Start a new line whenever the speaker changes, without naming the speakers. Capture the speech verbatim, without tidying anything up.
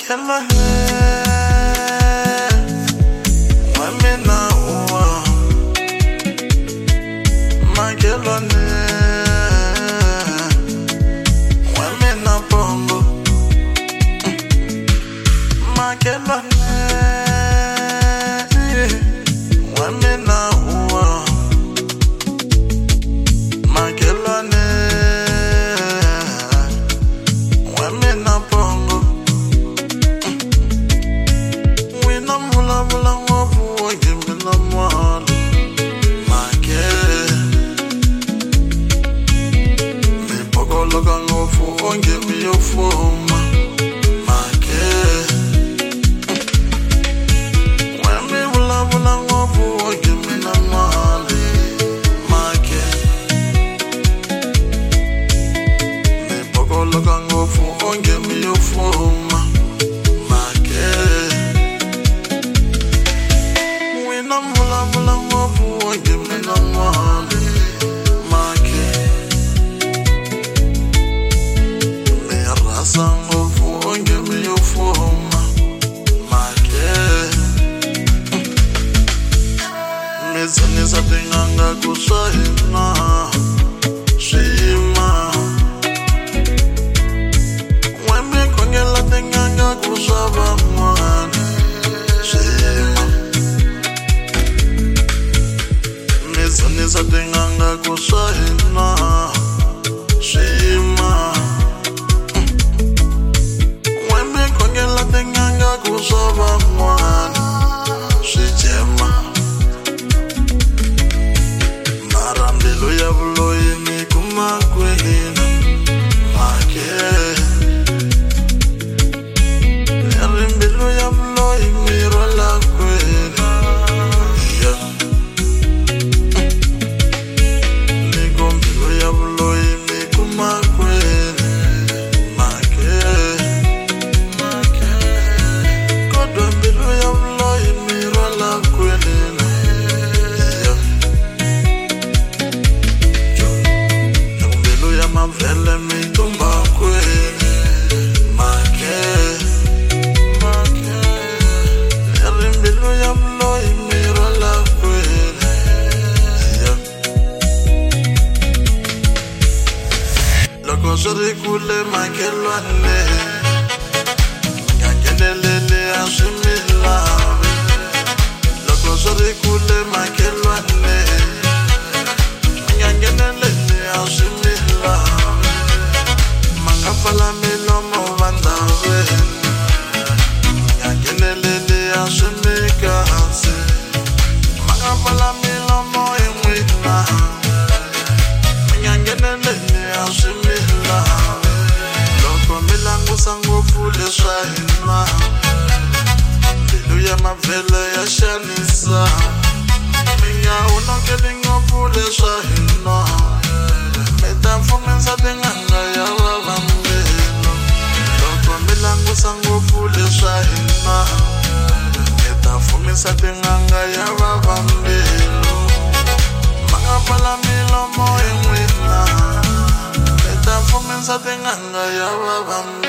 Makhelwane wa mina uwa Makhelwane wa mina bongo Makhelwane wa mina uwa Makhelwane wa mina bongo Wina mula mula ngofu wa gimina mwalo Make Mi poko loka ngofu wa gimi yo fuma Make Wemi mula mula ngofu wa gimina mwalo Make Mi poko loka ngofu wa gimi yo fuma Mula mula ngofu wa gimina mwale Make Me rasa ngofu wa gimi yo fuma Make Me zani sa tinganga kusahina Shima Wembe kongela tinganga kusaba mwane Shima Zani sa tinganga kusahina Shima Wembe kongela tinganga kusaba mwana Shijema Marambilo ya buloyi mikuma kwelina Make Yarimbilo ya buloyi mirola kwelina Vele mi tumba kwele Make Make Yarimbilu ya mlo imiro la kwele Loko sori kule makhelwane Ngangenelele ashimila Loko sori kule makhelwane Ngangenelele ashimila Mangafala milomo bandawe Ngangenelele ashimikase Mangafala milomo imwina Ngangenelele ashimila Loko milangu sango fule shahina Bilu ya mavele ya shanisa Minga unokelingo fule shahina Meta fumenza denganga ya wabambelo Loko milangu sango fule shahina Meta fumenza denganga ya wabambelo Mangapala milomo imwina Meta fumenza denganga ya wabambelo